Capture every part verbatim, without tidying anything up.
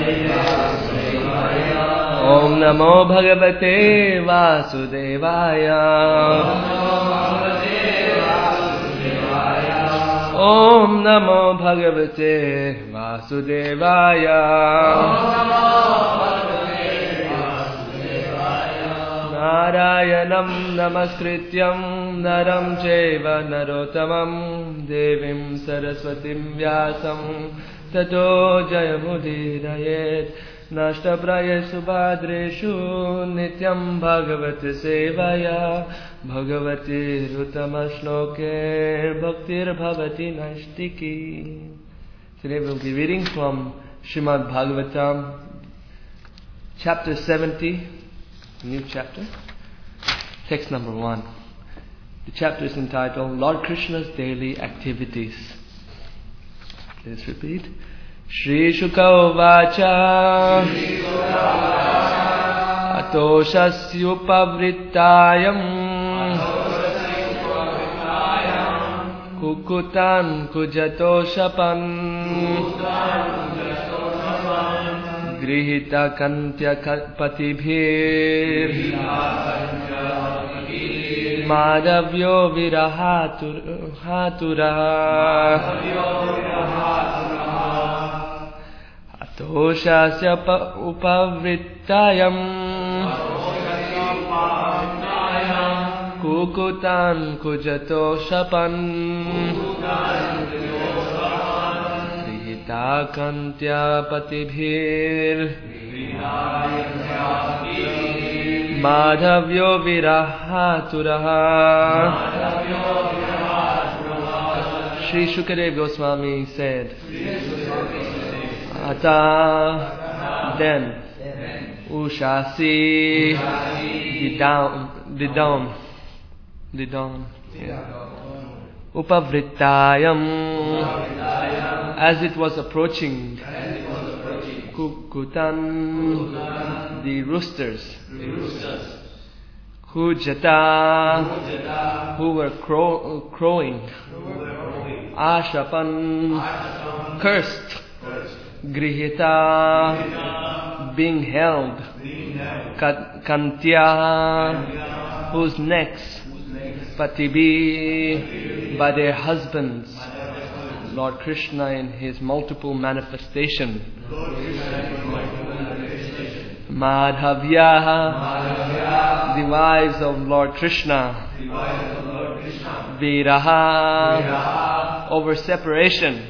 Om Namo Bhagavate Vasudevaya. Om Namo Bhagavate Vasudevaya. Narayanam Namaskrityam Naram Chaiva Narottamam Devim Saraswatim Vyasam Tato Jayamudhirayet. Nashtaprayesu Bhadreshu Nityam Bhagavati Sevaya Bhagavati Rutamashloke Bhaktir Bhavati Nashtiki. Today we will be reading from Srimad Bhagavatam, chapter seventy, new chapter, text number one. The chapter is entitled Lord Krishna's Daily Activities. Please repeat. Shri Shuka Uvacha Atoshasya Kukutan Kujatoshapan Grihita Kantya Patibhir Madhavyo Virahatura Atoshasya upavrittayam Kukutan kujatoshapan Grihita kantya patibhir Madhavyo virahaturaha. Shri Shukadev Goswami said, Ata, then, Ushasi, the down, the dawn, the dawn, Upavrittayam, as it was approaching, Kukutan, the roosters, Kujata, who were crow, crowing, Ashapan, cursed, Grihita, being held, Kantya, whose necks, Patibi, by their husbands, Lord Krishna in his multiple manifestation, Madhavya, the wives of Lord Krishna, Viraha, over separation,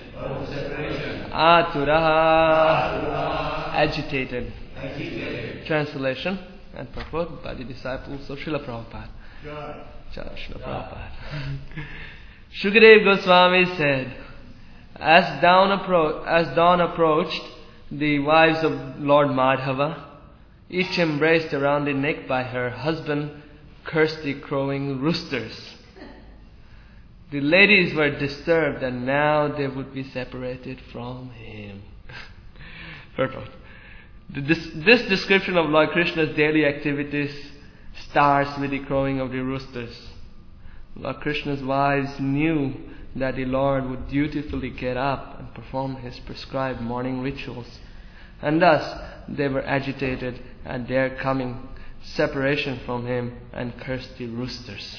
Aturaha, agitated. Translation and purport by the disciples of Srila Prabhupada. Srila Prabhupada. Shukadev Goswami said, as dawn, appro- as dawn approached, the wives of Lord Madhava, each embraced around the neck by her husband, cursed the crowing roosters. The ladies were disturbed and now they would be separated from him. Purport. This, this description of Lord Krishna's daily activities starts with the crowing of the roosters. Lord Krishna's wives knew that the Lord would dutifully get up and perform his prescribed morning rituals, and thus they were agitated at their coming separation from him and cursed the roosters.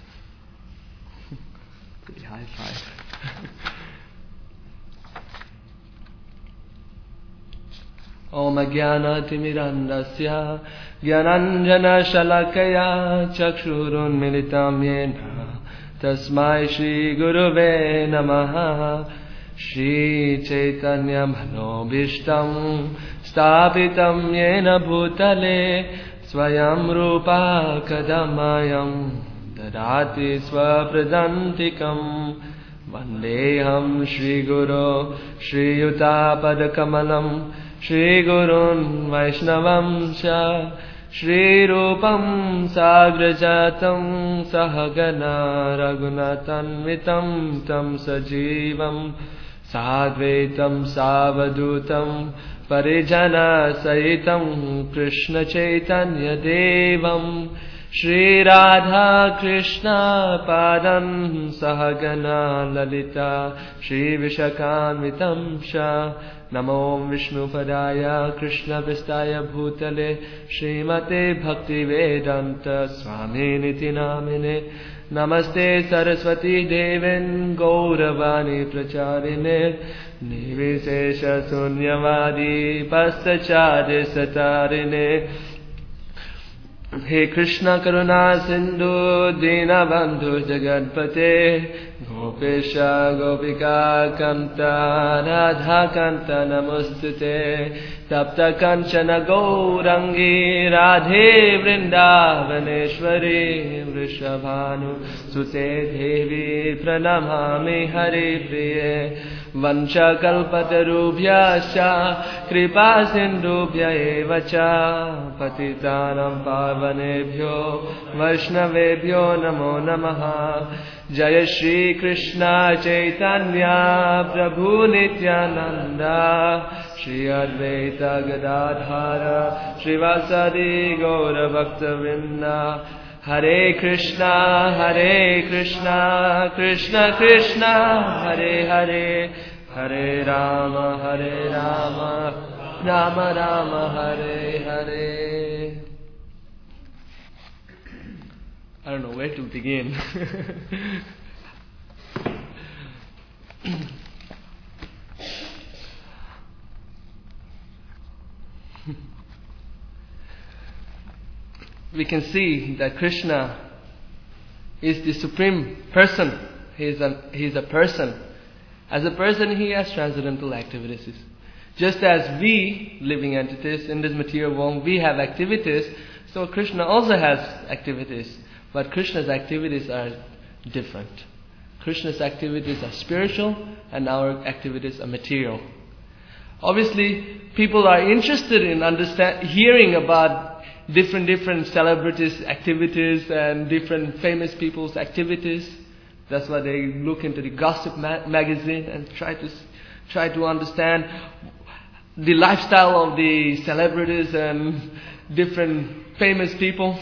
Pretty high five. Om Jnana Timirandasya Jnananjana Shalakaya Chakshurun Militam Yena Tasmai Shri Guruve Namaha Shri Chaitanya Manobishtam Stapitam Yena Bhutale Swayam Rupa Kadamayam Dadati Swapradantikam Vandeham Shri Guru Shri Yuta Padakamalam Shri Gurun Vaishnavam Sha Shri Rupam Sagrajatam Sahagana Raghunatanvitam Tam Sajivam Sadvaitam Savadutam Parijana Sahitam Krishna Chaitanya Devam Shri Radha Krishna Padan Sahagana Lalita Shri Vishakanvitam Sha Namo Vishnu Padaya Krishna Prestaya Bhutale Srimate Bhakti Vedanta Swami Niti Namine Namaste Saraswati Devin Gauravani Pracharine Nivishesha Sunyavadi Pastachade Satarine He Krishna Karuna Sindhu Dina Bandhu Jagadpate Gopesha Gopika Kanta Radha Kanta Namostute Tapta Kanchana Gaurangi Radhe Vrindavaneshwari Vrishabhanu Sute Devi Pranamami Hari Priye Vancha Kalpatarubhyascha Kripa Sindhubhya Evacha Patitanam Pavanebhyo Vaishnavebhyo Namo Namaha Jaya Shri Krishna Chaitanya Prabhu Nityananda Shri Advaita Gadadhara Srivasadi Gaura Bhakta Vrinda Hare Krishna, Hare Krishna, Krishna Krishna, Hare Hare, Hare Rama, Hare Rama, Rama Rama, Hare Hare. I don't know where to begin. We can see that Krishna is the supreme person. He is a, he is a person. As a person, he has transcendental activities. Just as we, living entities in this material world, we have activities, so Krishna also has activities. But Krishna's activities are different. Krishna's activities are spiritual and our activities are material. Obviously, people are interested in understand, hearing about different different celebrities' activities and different famous people's activities. That's why they look into the gossip ma- magazine and try to try to understand the lifestyle of the celebrities and different famous people.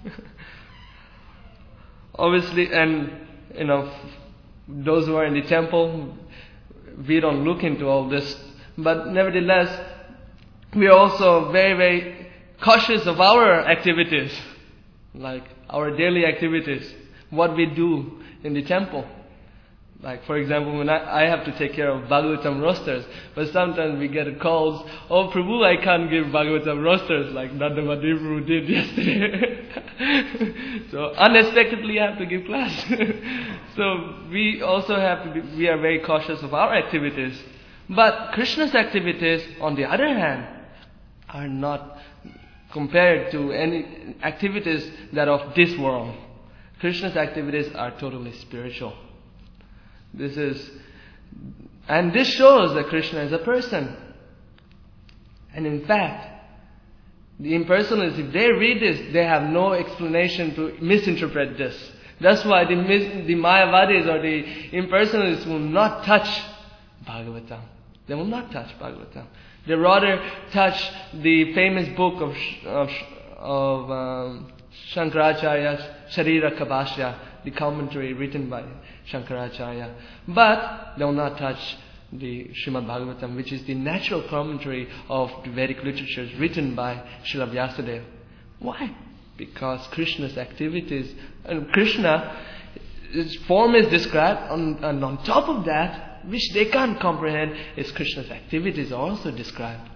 Obviously, and you know, those who are in the temple, we don't look into all this. But nevertheless, we are also very very cautious of our activities, like our daily activities, what we do in the temple. Like for example, when I, I have to take care of Bhagavatam rosters, but sometimes we get calls, oh Prabhu, I can't give Bhagavatam rosters like Nanda Madhav Prabhu did yesterday. So unexpectedly I have to give class. So we also have to be, we are very cautious of our activities. But Krishna's activities, on the other hand, are not compared to any activities that are of this world. Krishna's activities are totally spiritual. This is, and this shows that Krishna is a person. And in fact, the impersonalists, if they read this, they have no explanation to misinterpret this. That's why the, the Mayavadis or the impersonalists will not touch Bhagavatam. They will not touch Bhagavatam. They rather touch the famous book of of, of um, Shankaracharya's Sharira Kabhashya, the commentary written by Shankaracharya. But they will not touch the Srimad Bhagavatam, which is the natural commentary of the Vedic literatures written by Srila Vyasadeva. Why? Because Krishna's activities, and Krishna, his form is described, on, and on top of that, which they can't comprehend, is Krishna's activities are also described.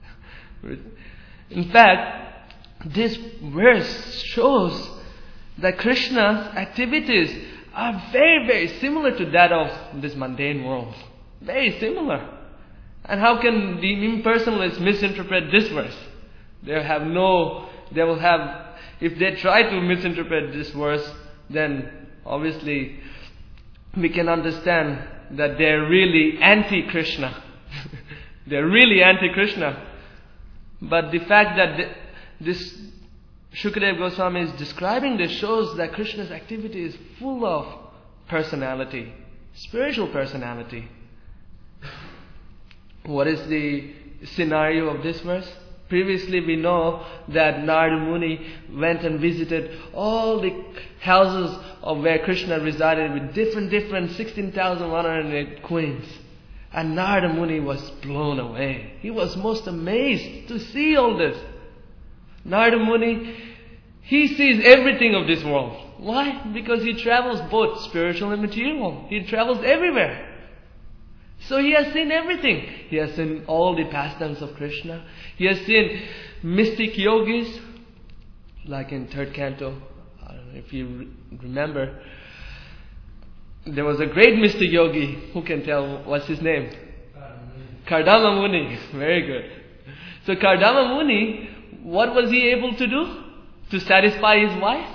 In fact, this verse shows that Krishna's activities are very, very similar to that of this mundane world. Very similar. And how can the impersonalists misinterpret this verse? They have no, they will have, if they try to misinterpret this verse, then obviously we can understand that they're really anti-Krishna. They're really anti-Krishna. But the fact that the, this Shukadeva Goswami is describing this shows that Krishna's activity is full of personality, spiritual personality. What is the scenario of this verse? Previously we know that Narada Muni went and visited all the houses of where Krishna resided with different, different sixteen thousand one hundred eight queens. And Narada Muni was blown away. He was most amazed to see all this. Narada Muni, he sees everything of this world. Why? Because he travels both spiritual and material. He travels everywhere. So he has seen everything. He has seen all the pastimes of Krishna. He has seen mystic yogis, like in third canto. I don't know if you re- remember. There was a great mystic yogi. Who can tell what's his name? Kardama Muni. Very good. So Kardama Muni, what was he able to do to satisfy his wife?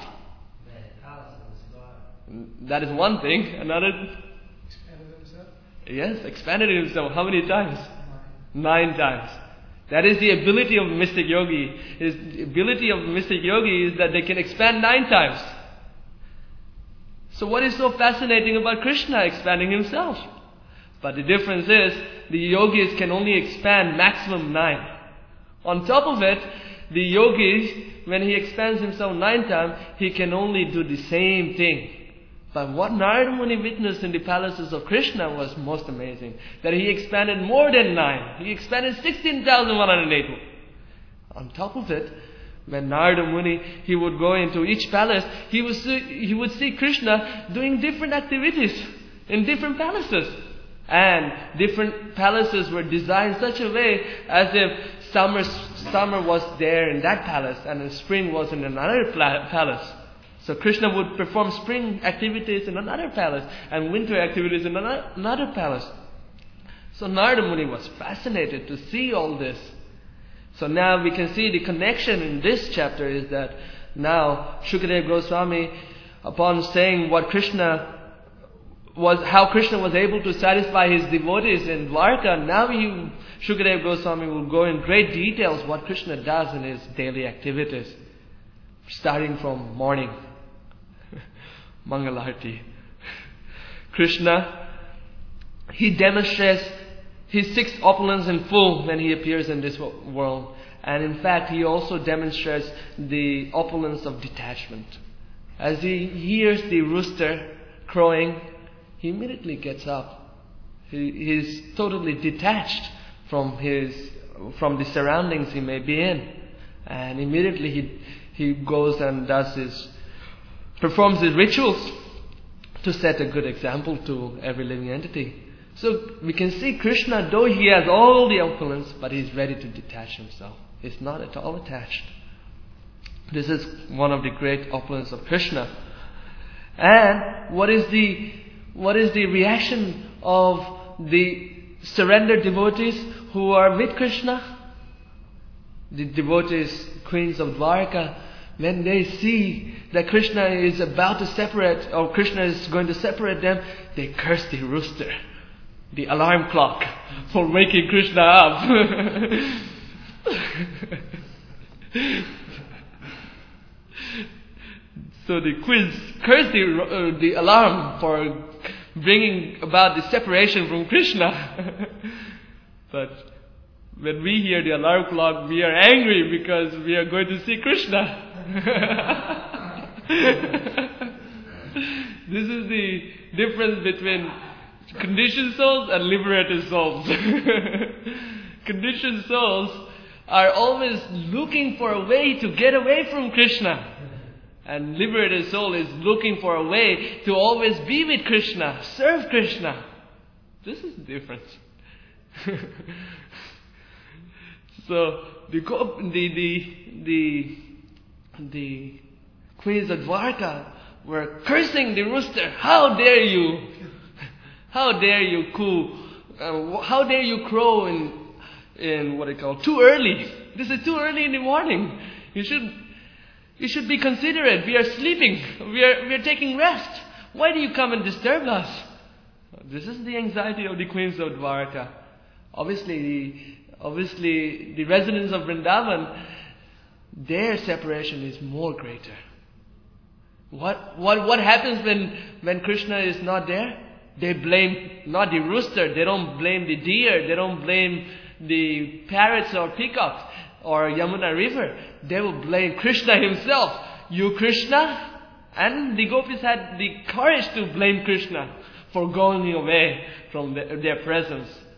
That is one thing. Another. Expanded himself? Yes, expanded himself. How many times? Nine. Nine times. That is the ability of mystic yogi. Is the ability of mystic yogi is that they can expand nine times. So what is so fascinating about Krishna expanding himself? But the difference is, the yogis can only expand maximum nine. On top of it, the yogis, when he expands himself nine times, he can only do the same thing. But what Narada Muni witnessed in the palaces of Krishna was most amazing. That he expanded more than nine. He expanded sixteen thousand one hundred eight. On top of it, when Narada Muni, he would go into each palace, he would see, he would see Krishna doing different activities in different palaces. And different palaces were designed such a way as if summer, summer was there in that palace and spring was in another pla- palace. So Krishna would perform spring activities in another palace and winter activities in another, another palace. So Narada Muni was fascinated to see all this. So now we can see the connection in this chapter is that now Shukadeva Goswami, upon saying what Krishna was, how Krishna was able to satisfy his devotees in Dwarka, now he, Shukadeva Goswami will go in great details what Krishna does in his daily activities, starting from morning. Mangalarti. Krishna, he demonstrates his six opulence in full when he appears in this world. And in fact, he also demonstrates the opulence of detachment. As he hears the rooster crowing, he immediately gets up. He is totally detached from his, from the surroundings he may be in. And immediately he, he goes and does his performs his rituals to set a good example to every living entity. So we can see Krishna, though he has all the opulence, but he's ready to detach himself. He's not at all attached. This is one of the great opulence of Krishna. And what is the what is the reaction of the surrendered devotees who are with Krishna? The devotees, queens of Dwarka, when they see that Krishna is about to separate, or Krishna is going to separate them, they curse the rooster, the alarm clock, for waking Krishna up. So the queens curse the, uh, the alarm for bringing about the separation from Krishna. But when we hear the alarm clock, we are angry because we are going to see Krishna. This is the difference between conditioned souls and liberated souls. Conditioned souls are always looking for a way to get away from Krishna. And liberated soul is looking for a way to always be with Krishna, serve Krishna. This is the difference. So the the the the, the queens of Dwarka were cursing the rooster. How dare you? How dare you coo? Uh, how dare you crow in in what they call too early? This is too early in the morning. You should you should be considerate. We are sleeping. We are we are taking rest. Why do you come and disturb us? This is the anxiety of the queens of Dwarka. Obviously, the obviously the residents of Vrindavan, their separation is more greater. What what what happens when when Krishna is not there? They blame not the rooster. They don't blame the deer. They don't blame the parrots or peacocks or Yamuna river. They will blame Krishna himself. You Krishna? And the gopis had the courage to blame Krishna for going away from the, their presence.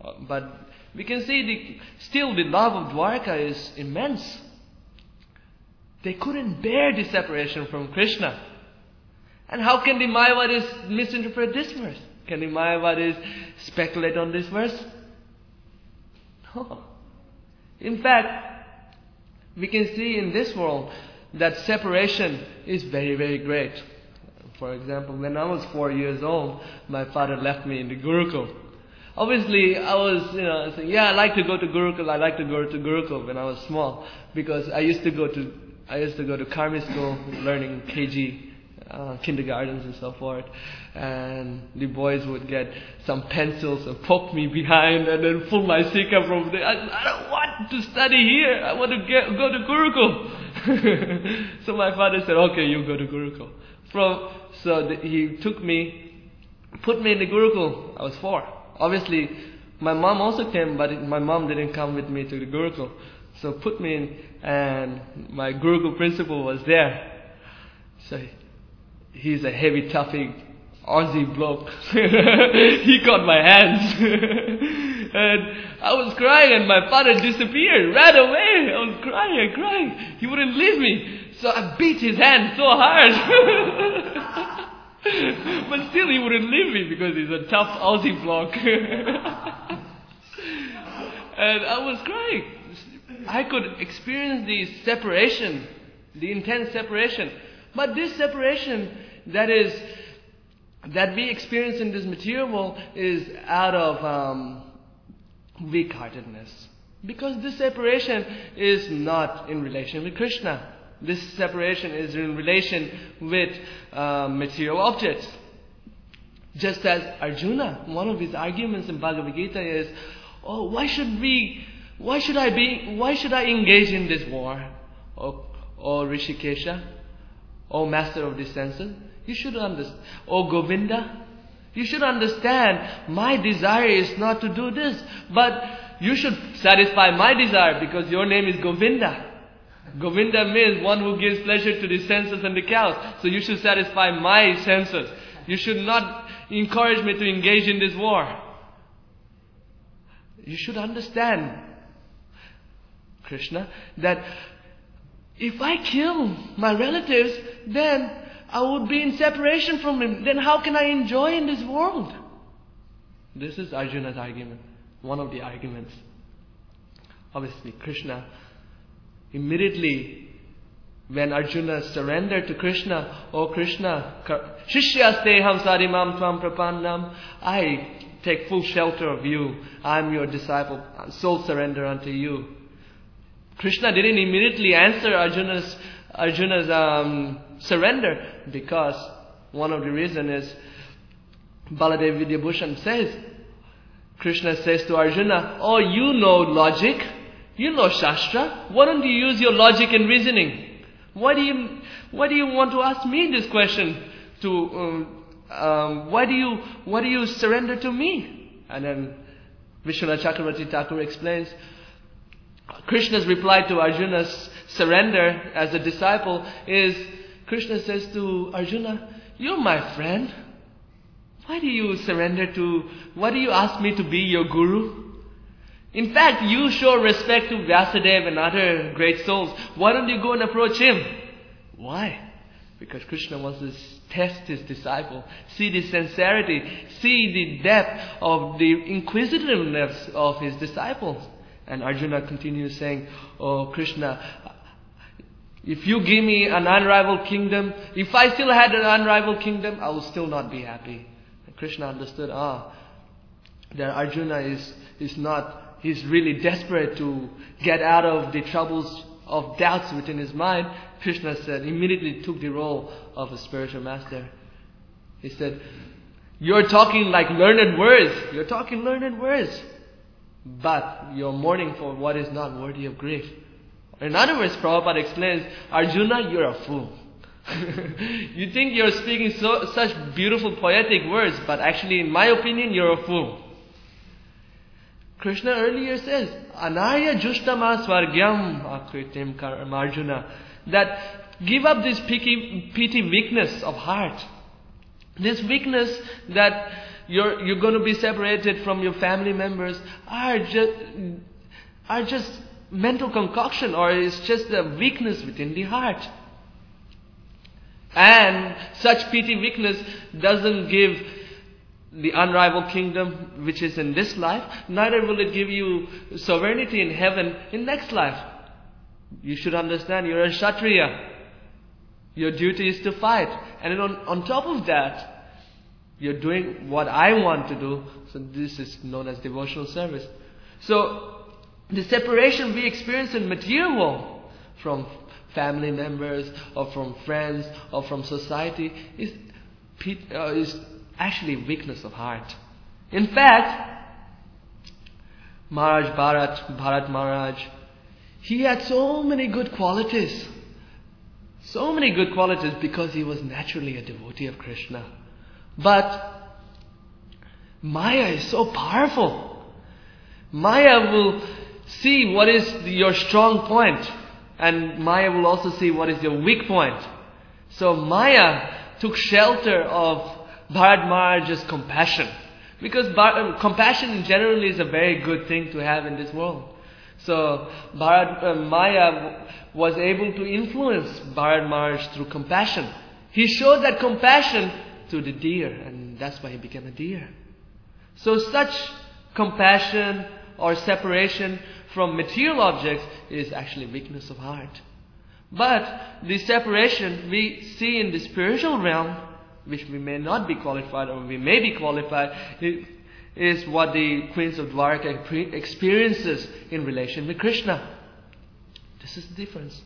But we can see the, still the love of Dwarka is immense. They couldn't bear the separation from Krishna. And how can the Mayavadis misinterpret this verse? Can the Mayavadis speculate on this verse? No. In fact, we can see in this world that separation is very, very great. For example, when I was four years old, my father left me in the Gurukul. Obviously, I was, you know, saying, yeah, I like to go to Gurukul, I like to go to Gurukul when I was small. Because I used to go to, I used to go to Karmi school, learning K G, uh, kindergartens and so forth. And the boys would get some pencils and poke me behind and then pull my sikha from there. I, I don't want to study here, I want to get, go to Gurukul. So my father said, okay, you go to Gurukul. From, so the, he took me, put me in the Gurukul. I was four. Obviously, my mom also came, but it, my mom didn't come with me to the Gurukul. So put me in, and my Gurukul principal was there. So he, he's a heavy, toughy Aussie bloke. He caught my hands. And I was crying, and my father disappeared, ran away. I was crying and crying. He wouldn't leave me. So I beat his hand so hard. But still he wouldn't leave me because he's a tough Aussie bloke. And I was crying. I could experience the separation, the intense separation. But this separation that is that we experience in this material world is out of um, weak-heartedness. Because this separation is not in relation with Krishna. This separation is in relation with uh, material objects. Just as Arjuna, one of his arguments in Bhagavad Gita is, oh, why should we, why should I be, why should I engage in this war? Oh, oh Rishikesha, oh Master of the senses, you should understand. Oh Govinda, you should understand, my desire is not to do this, but you should satisfy my desire because your name is Govinda. Govinda means one who gives pleasure to the senses and the cows. So you should satisfy my senses. You should not encourage me to engage in this war. You should understand, Krishna, that if I kill my relatives, then I would be in separation from him. Then how can I enjoy in this world? This is Arjuna's argument. One of the arguments. Obviously, Krishna, immediately when Arjuna surrendered to Krishna, oh Krishna, Shishyasteham sarimam tvam prapannam, I take full shelter of you. I am your disciple. Soul surrender unto you. Krishna didn't immediately answer Arjuna's Arjuna's um, surrender because one of the reasons is Baladev Vidyabhushan says, Krishna says to Arjuna, oh, you know logic, you know Shastra, why don't you use your logic and reasoning? Why do you why do you want to ask me this question? To um, um, why do you why do you surrender to me? And then Vishwanath Chakravarti Thakur explains, Krishna's reply to Arjuna's surrender as a disciple is, Krishna says to Arjuna, you're my friend. Why do you surrender to, why do you ask me to be your guru? In fact, you show respect to Vyasadeva and other great souls. Why don't you go and approach him? Why? Because Krishna wants to test his disciple, see the sincerity, see the depth of the inquisitiveness of his disciples. And Arjuna continues saying, oh Krishna, if you give me an unrivaled kingdom, if I still had an unrivaled kingdom, I will still not be happy. And Krishna understood, ah, that Arjuna is, is not, he's really desperate to get out of the troubles of doubts within his mind. Krishna said, immediately took the role of a spiritual master. He said, you're talking like learned words. You're talking learned words. But you're mourning for what is not worthy of grief. In other words, Prabhupada explains, Arjuna, you're a fool. You think you're speaking so, such beautiful poetic words, but actually in my opinion, you're a fool. Krishna earlier says, Anarya Jushtama Swargyam Akritim Arjuna, that give up this petty, petty weakness of heart. This weakness that you're you're going to be separated from your family members are just are just mental concoction, or it's just a weakness within the heart. And such petty weakness doesn't give the unrivaled kingdom which is in this life, neither will it give you sovereignty in heaven in next life. You should understand, you're a Kshatriya. Your duty is to fight. And on, on top of that, you're doing what I want to do. So this is known as devotional service. So the separation we experience in material world from family members or from friends or from society is, uh, is actually weakness of heart. In fact, Maharaj Bharat, Bharat Maharaj, he had so many good qualities. So many good qualities because he was naturally a devotee of Krishna. But Maya is so powerful. Maya will see what is your strong point, and Maya will also see what is your weak point. So Maya took shelter of Bharat Maharaj's compassion, because Bharat, compassion generally is a very good thing to have in this world. So Bharat, uh, Maya was able to influence Bharat Maharaj through compassion. He showed that compassion to the deer, and that's why he became a deer. So such compassion or separation from material objects is actually weakness of heart. But the separation we see in the spiritual realm, which we may not be qualified or we may be qualified, is what the Queens of Dwarka experiences in relation with Krishna. This is the difference.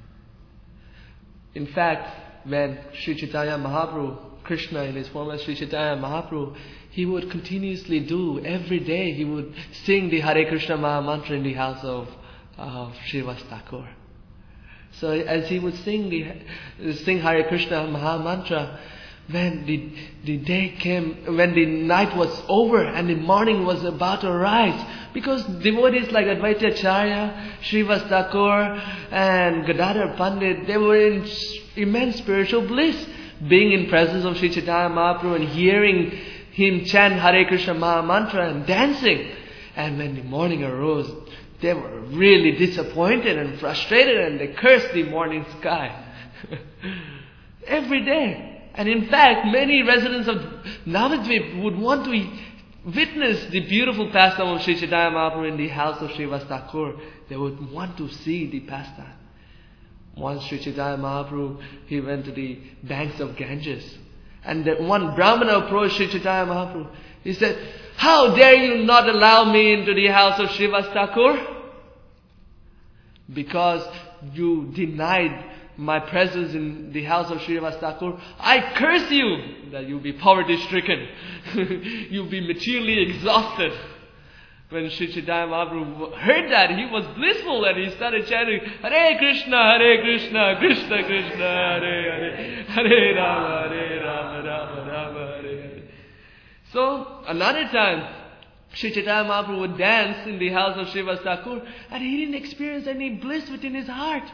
In fact, when Sri Chaitanya Mahaprabhu, Krishna in his form as Sri Chaitanya Mahaprabhu, he would continuously do, every day he would sing the Hare Krishna Maha Mantra in the house of, of Srivas Thakur. So as he would sing the sing Hare Krishna Maha Mantra, when the, the day came, when the night was over and the morning was about to rise, because devotees like Advaita Acharya, Srivas Thakur and Gadadhar Pandit, they were in immense spiritual bliss, being in presence of Sri Chaitanya Mahaprabhu and hearing him chant Hare Krishna Maha Mantra and dancing. And when the morning arose, they were really disappointed and frustrated, and they cursed the morning sky. Every day. And in fact, many residents of Navadvip would want to witness the beautiful pastime of Sri Chaitanya Mahaprabhu in the house of Srivas Thakur. They would want to see the pastime. Once Sri Chaitanya Mahaprabhu, he went to the banks of Ganges. And the one Brahmana approached Sri Chaitanya Mahaprabhu. He said, "How dare you not allow me into the house of Srivas Thakur? Because you denied my presence in the house of Srivas Thakur, I curse you that you'll be poverty stricken. You'll be materially exhausted." When Sri Chaitanya Mahaprabhu heard that, he was blissful and he started chanting, Hare Krishna, Hare Krishna, Krishna Krishna, Hare Hare, Hare Rama, Hare Rama, Rama Rama, Hare Hare. So, another time, Sri Chaitanya Mahaprabhu would dance in the house of Srivas Thakur, and he didn't experience any bliss within his heart.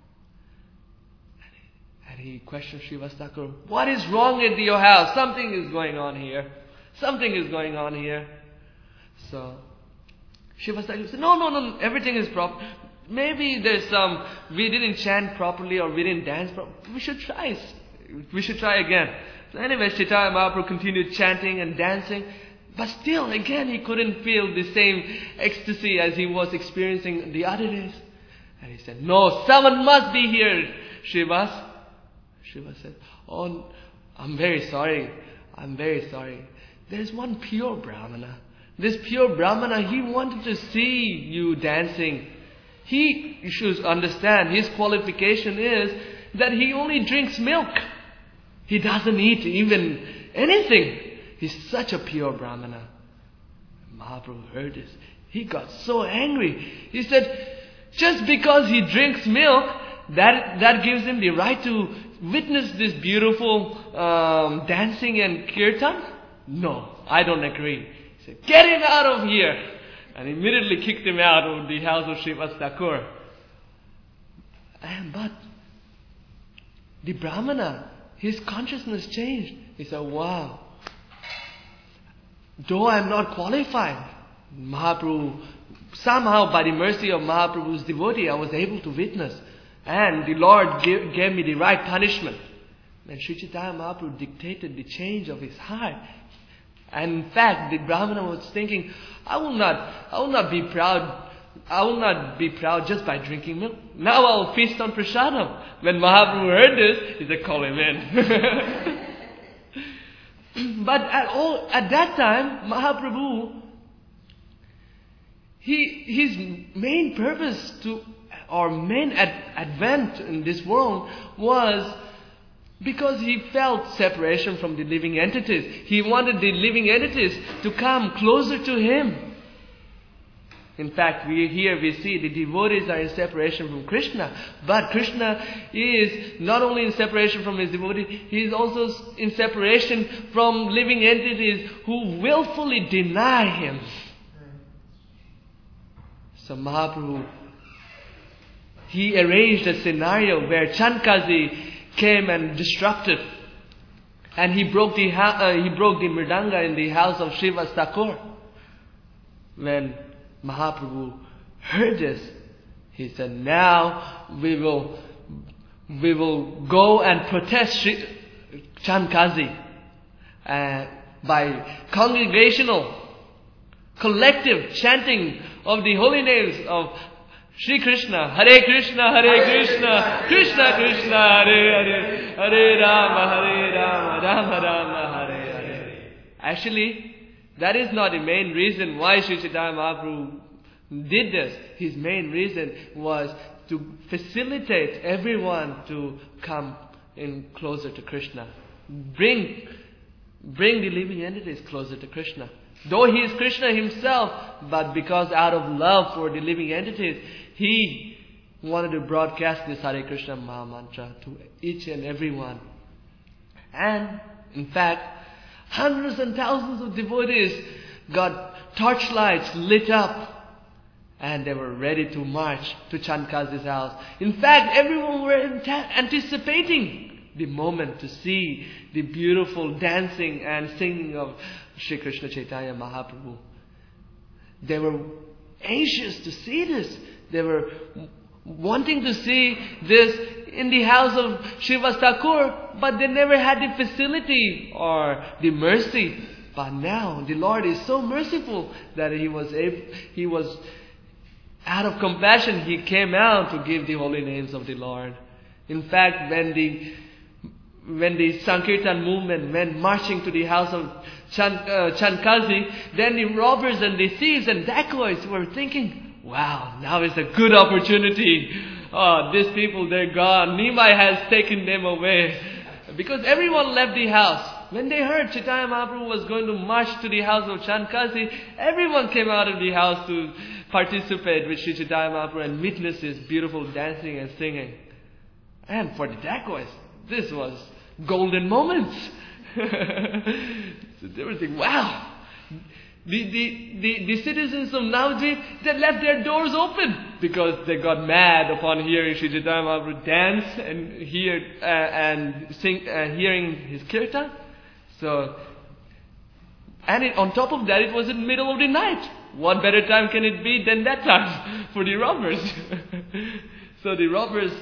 And he questioned Srivas Thakur, "What is wrong at your house? Something is going on here. Something is going on here." So, Srivas Thakur said, no, no, no, everything is proper. Maybe there's some, we didn't chant properly or we didn't dance properly. We should try. We should try again. So anyway, Chaitanya Mahaprabhu continued chanting and dancing. But still, again, he couldn't feel the same ecstasy as he was experiencing the other days. And he said, "No, someone must be here, Srivas." Srivas said, "Oh, I'm very sorry. I'm very sorry. There's one pure Brahmana. This pure Brahmana, he wanted to see you dancing. He, you should understand, his qualification is that he only drinks milk. He doesn't eat even anything. He's such a pure Brahmana." Mahaprabhu heard this. He got so angry. He said, just because he drinks milk, that, that gives him the right to witness this beautiful um, dancing and kirtan? No, I don't agree. He said, "Get him out of here!" And immediately kicked him out of the house of Srivas Thakur. And but the Brahmana, his consciousness changed. He said, "Wow, though I am not qualified, Mahaprabhu, somehow by the mercy of Mahaprabhu's devotee, I was able to witness. And the Lord gave, gave me the right punishment. And Sri Chaitanya Mahaprabhu dictated the change of his heart. And in fact, the Brahmana was thinking, I will not, I will not be proud. I will not be proud just by drinking milk. Now I will feast on prasadam. When Mahaprabhu heard this, he said, call him in. But at all, at that time, Mahaprabhu, he, his main purpose to, or main ad, advent in this world was because he felt separation from the living entities. He wanted the living entities to come closer to him. In fact, we here we see the devotees are in separation from Krishna. But Krishna is not only in separation from his devotees, he is also in separation from living entities who willfully deny him. So Mahaprabhu, he arranged a scenario where Chankazi came and disrupted. And he broke the, uh, he broke the mridanga in the house of Srivas Thakur. When Mahaprabhu heard this, he said, now we will we will go and protest Sri Chankazi uh, by congregational, collective chanting of the holy names of Shri Krishna, Hare Krishna, Hare Krishna, Krishna Krishna, Hare Hare, Hare Rama, Hare Rama, Rama Rama, Hare Hare. Actually, that is not the main reason why Sri Chaitanya Mahaprabhu did this. His main reason was to facilitate everyone to come in closer to Krishna. Bring, bring the living entities closer to Krishna. Though he is Krishna himself, but because out of love for the living entities, he wanted to broadcast this Hare Krishna Maha Mantra to each and every one. And, in fact, hundreds and thousands of devotees got torchlights lit up, and they were ready to march to Chankazi's house. In fact, everyone were anticipating the moment to see the beautiful dancing and singing of Sri Krishna Chaitanya Mahaprabhu. They were anxious to see this. They were wanting to see this in the house of Srivas Thakur, but they never had the facility or the mercy. But now the Lord is so merciful that He was able, He was out of compassion, He came out to give the holy names of the Lord. In fact, when the when the Sankirtan movement went marching to the house of Chan, uh, Chankazi, then the robbers and the thieves and dacoits were thinking, wow, now is a good opportunity. Oh, these people, they're gone. Nimai has taken them away. Because everyone left the house. When they heard Chaitanya Mahaprabhu was going to march to the house of Chankazi, everyone came out of the house to participate with Sri Chaitanya Mahaprabhu and witness his beautiful dancing and singing. And for the dacoits, this was golden moments. So they were thinking, wow. The, the, the, the citizens of Navadvip, they left their doors open because they got mad upon hearing Sri Chaitanya Mahaprabhu dance and hear uh, and sing, uh, hearing his kirtan. So, and it, on top of that, it was in the middle of the night. What better time can it be than that time for the robbers? So the robbers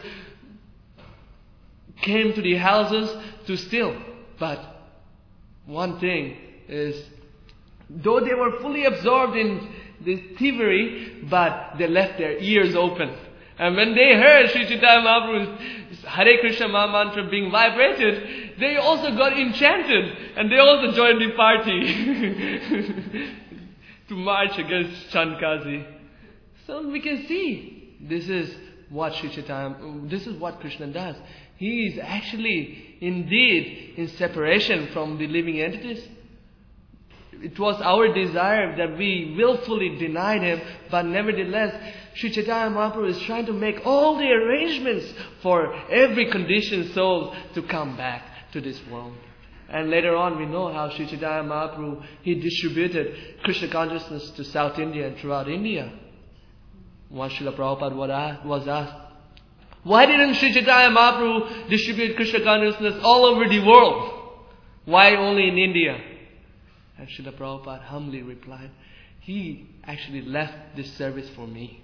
came to the houses to steal. But one thing is, though they were fully absorbed in this thievery, but they left their ears open. And when they heard Sri Chaitanya Mahaprabhu's Hare Krishna Maha Mantra being vibrated, they also got enchanted. And they also joined the party to march against Chankazi. So we can see, this is what Sri Chaitanya, this is what Krishna does. He is actually, indeed, in separation from the living entities. It was our desire that we willfully denied Him, but nevertheless, Sri Chaitanya Mahaprabhu is trying to make all the arrangements for every conditioned soul to come back to this world. And later on, we know how Sri Chaitanya Mahaprabhu, he distributed Krishna consciousness to South India and throughout India. Once Srila Prabhupada was asked, why didn't Sri Chaitanya Mahaprabhu distribute Krishna consciousness all over the world? Why only in India? And Srila Prabhupada humbly replied, he actually left this service for me.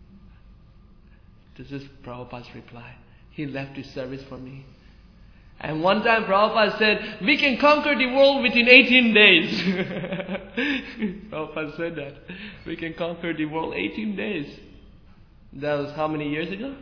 This is Prabhupada's reply. He left his service for me. And one time Prabhupada said, we can conquer the world within eighteen days. Prabhupada said that. We can conquer the world eighteen days. That was how many years ago?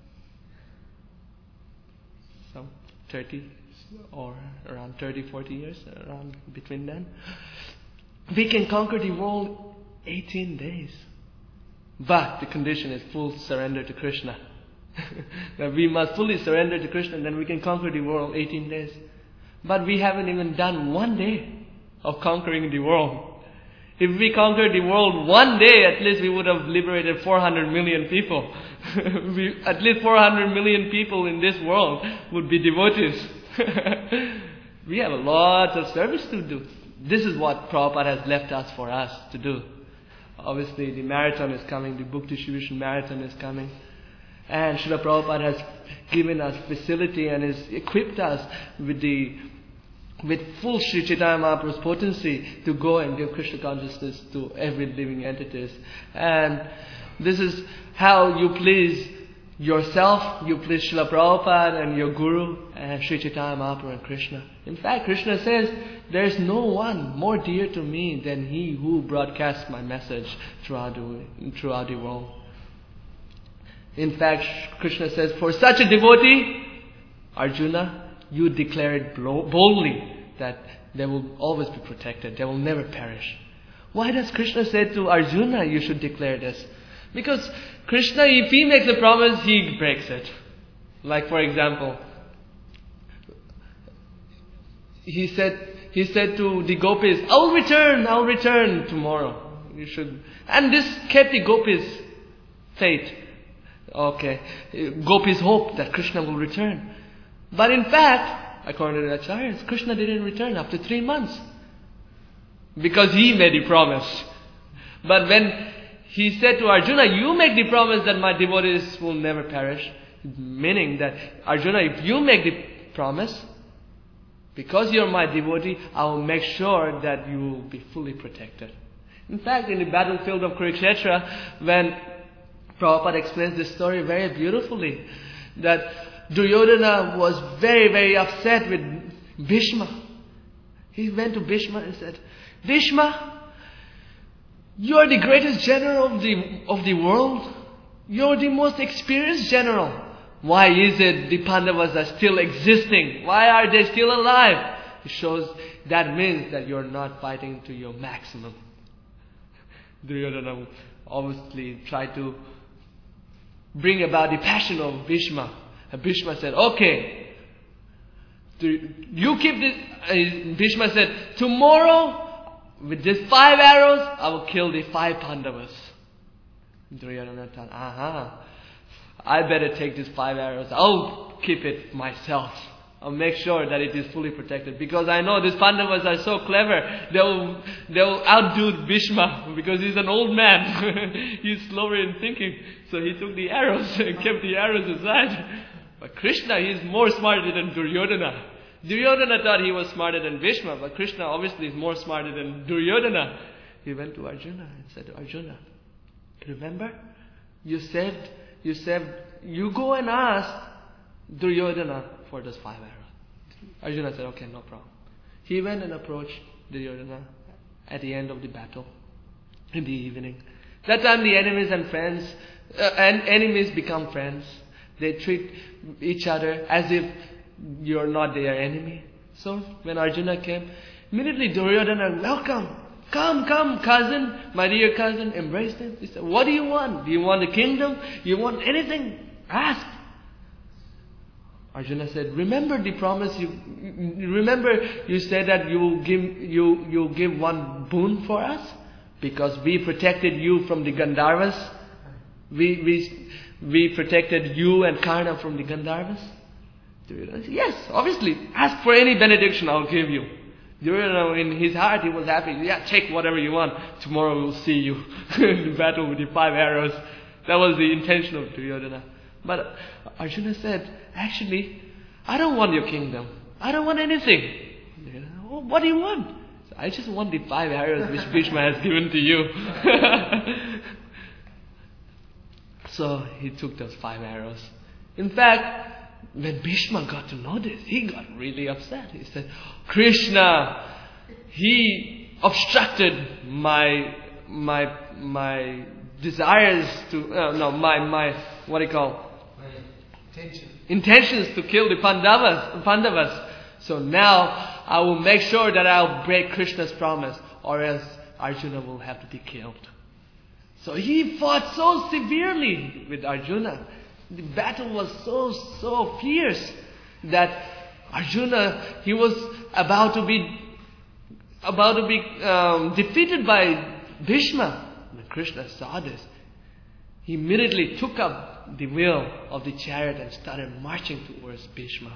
Some thirty or around thirty, forty years, around between then. We can conquer the world eighteen days. But the condition is full surrender to Krishna. That we must fully surrender to Krishna, and then we can conquer the world eighteen days. But we haven't even done one day of conquering the world. If we conquered the world one day, at least we would have liberated four hundred million people. we, at least four hundred million people in this world would be devotees. We have a lot of service to do. This is what Prabhupada has left us for us to do. Obviously the marathon is coming, the book distribution marathon is coming. And Srila Prabhupada has given us facility and has equipped us with the with full Sri Chaitanya Mahaprabhu's potency to go and give Krishna consciousness to every living entities. And this is how you please yourself, you please Srila Prabhupada and your Guru and Sri Chaitanya Mahaprabhu and Krishna. In fact, Krishna says, there is no one more dear to me than he who broadcasts my message throughout the, throughout the world. In fact, Krishna says, for such a devotee, Arjuna, you declare it boldly that they will always be protected. They will never perish. Why does Krishna say to Arjuna, you should declare this? Because Krishna, if he makes a promise, he breaks it. Like for example, he said, he said to the gopis, I'll return, I'll return tomorrow. You should. And this kept the gopis' faith. Okay, gopis hope that Krishna will return. But in fact, according to the Acharyas, Krishna didn't return after three months. Because he made the promise. But when he said to Arjuna, you make the promise that my devotees will never perish. Meaning that, Arjuna, if you make the promise, because you're my devotee, I will make sure that you will be fully protected. In fact, in the battlefield of Kurukshetra, when Prabhupada explains this story very beautifully, that Duryodhana was very, very upset with Bhishma. He went to Bhishma and said, Bhishma, you are the greatest general of the, of the world. You are the most experienced general. Why is it the Pandavas are still existing? Why are they still alive? It shows that means that you are not fighting to your maximum. Duryodhana obviously tried to bring about the passion of Bhishma. And Bhishma said, okay, you keep this. Uh, Bhishma said, tomorrow with these five arrows, I will kill the five Pandavas. Duryodhana thought, aha, I better take these five arrows. I'll keep it myself. I'll make sure that it is fully protected. Because I know these Pandavas are so clever. They'll, they'll outdo Bhishma because he's an old man. He's slower in thinking. So he took the arrows and kept the arrows aside. But Krishna, he's more smarter than Duryodhana. Duryodhana thought he was smarter than Bhishma. But Krishna obviously is more smarter than Duryodhana. He went to Arjuna and said to Arjuna, remember? You said, you said, you go and ask Duryodhana for those five arrows. Arjuna said, okay, no problem. He went and approached Duryodhana at the end of the battle in the evening. That time the enemies and friends, uh, and enemies become friends. They treat each other as if you're not their enemy. So when Arjuna came, immediately Duryodhana, welcome. Come, come, cousin, my dear cousin, embraced him. He said, what do you want? Do you want the kingdom? You want anything? Ask. Arjuna said, remember the promise you, remember you said that you will give, you, you give one boon for us? Because we protected you from the Gandharvas. We, we, we protected you and Karna from the Gandharvas. Duryodhana said, yes, obviously, ask for any benediction, I'll give you. Duryodhana, in his heart, he was happy. Yeah, take whatever you want. Tomorrow we'll see you in the battle with the five arrows. That was the intention of Duryodhana. But Arjuna said, actually, I don't want your kingdom. I don't want anything. Oh, what do you want? I just want the five arrows which Bhishma has given to you. So he took those five arrows. In fact, when Bhishma got to know this, he got really upset. He said, Krishna, he obstructed my my my desires to uh, no my my what do you call Intention. intentions to kill the Pandavas Pandavas. So now I will make sure that I'll break Krishna's promise, or else Arjuna will have to be killed. So he fought so severely with Arjuna. The battle was so, so fierce that Arjuna, he was about to be, about to be um, defeated by Bhishma. When Krishna saw this, he immediately took up the wheel of the chariot and started marching towards Bhishma.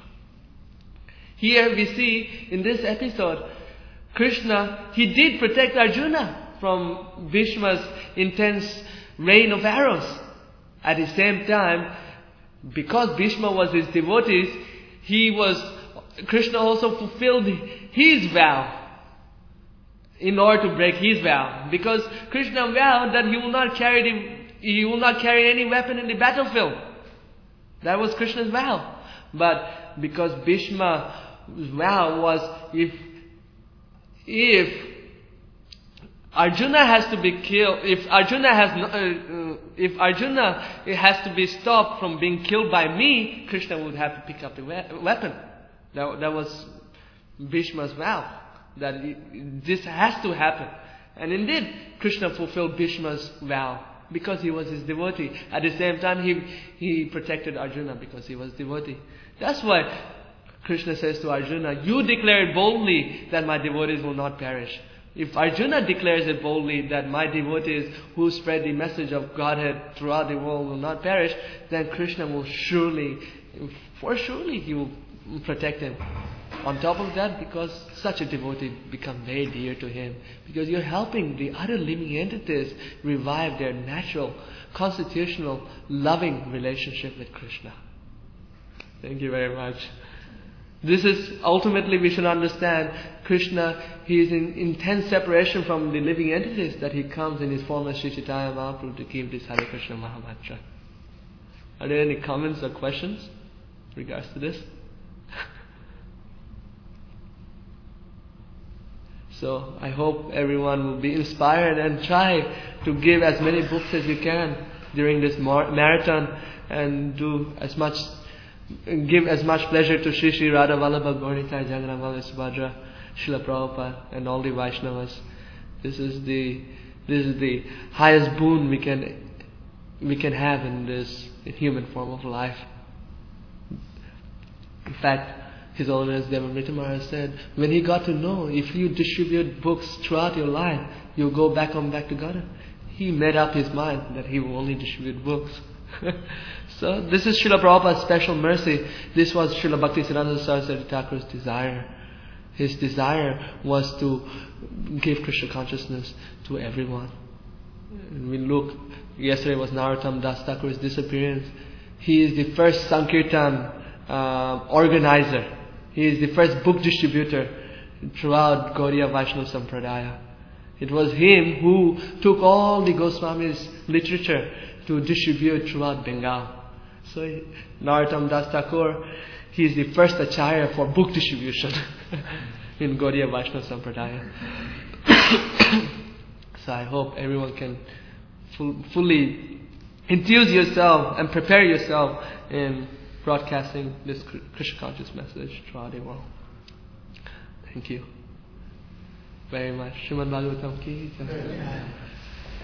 Here we see in this episode, Krishna, he did protect Arjuna from Bhishma's intense rain of arrows. At the same time, because Bhishma was his devotee, he was, Krishna also fulfilled his vow in order to break his vow. Because Krishna vowed that he will not carry the, he will not carry any weapon in the battlefield. That was Krishna's vow. But because Bhishma's vow was, if if Arjuna has to be killed, if Arjuna has no, uh, if Arjuna has to be stopped from being killed by me, Krishna would have to pick up the we- weapon. That, that was Bhishma's vow, that it, this has to happen. And indeed, Krishna fulfilled Bhishma's vow because he was his devotee. At the same time, he he protected Arjuna because he was devotee. That's why Krishna says to Arjuna, you declare boldly that my devotees will not perish. If Arjuna declares it boldly that my devotees who spread the message of Godhead throughout the world will not perish, then Krishna will surely, for surely he will protect him. On top of that, because such a devotee becomes very dear to him, because you're helping the other living entities revive their natural, constitutional, loving relationship with Krishna. Thank you very much. This is, ultimately we should understand, Krishna, he is in intense separation from the living entities, that he comes in his form as Sri Chaitanya Mahaprabhu to give this Hare Krishna Mahamantra. Are there any comments or questions in regards to this? So I hope everyone will be inspired and try to give as many books as you can during this mar- marathon and do as much, give as much pleasure to Sri Sri Radha Vallabha Gauranitai Jagannath Subhadra, Srila Prabhupada and all the Vaishnavas. This is the this is the highest boon we can we can have in this human form of life. In fact, His Holiness Devamrita Maharaj said, when he got to know if you distribute books throughout your life, you'll go back on back to God. He made up his mind that he will only distribute books. So this is Srila Prabhupada's special mercy. This was Srila Bhaktisiddhanta Saraswati Thakur's desire. His desire was to give Krishna consciousness to everyone. And we look, yesterday was Narottam Das Thakur's disappearance. He is the first Sankirtan uh, organizer. He is the first book distributor throughout Gaudiya Vaishnava Sampradaya. It was him who took all the Goswami's literature to distribute throughout Bengal. So Narottam Das Thakur, he is the first acharya for book distribution in Gaudiya Vaishnava Sampradaya. So I hope everyone can full, fully enthuse yourself and prepare yourself in broadcasting this Krishna conscious message throughout the world. Thank you very much. Srimad Bhagavatam ki jai.